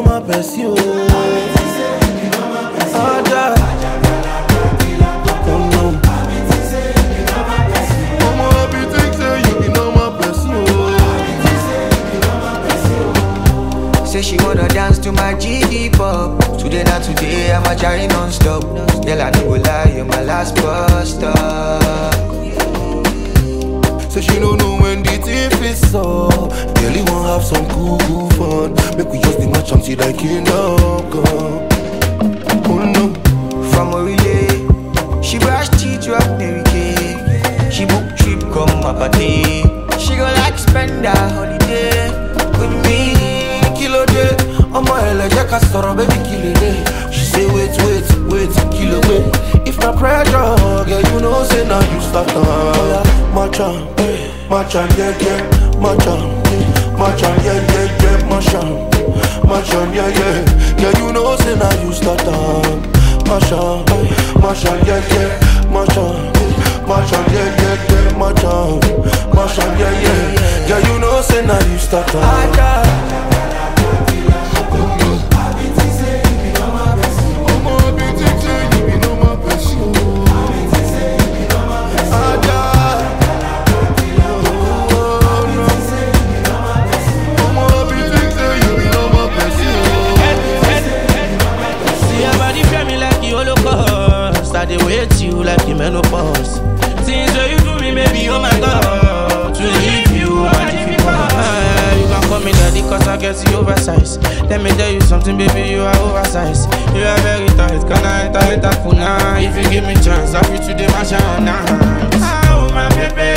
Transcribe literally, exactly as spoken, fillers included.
my passion. Aja. Oh no. Mama, happy things say you be know my passion. Say she wanna dance to my G D pop. Today not today, I'm a jarring non-stop. Girl, I no go lie, you're my last bus stop. Say she don't know when the thief is so. Girl, you wanna have some cool, cool fun. Make we just the match and see like kingdom come. Oh no. From a relay, she brush teeth to a Mary Kay. She book trip come my party. She go like spend her holiday with me. Kilo day, I'm a hella jack, I saw baby kill it. She say wait, wait, wait, kill away. If my pressure, girl, you know say now you start now. Machan, machan, yeah, yeah, machan, machan, yeah, yeah, yeah, machan, machan, yeah, yeah, yeah, you know say now you start now. Machan, machan, yeah, yeah, machan, machan, yeah, yeah, yeah, machan, machan, yeah, yeah, yeah, you know say now you start now. I dey wait you like a menopause. Things that you do me, baby, oh my God. To leave you, I'm difficult. Ah, you can call me daddy cause I get you oversized. Let me tell you something, baby, you are oversized. You are very tight, can I enter it up now? If you give me chance, I'll be to the machine now. Ah, oh my baby.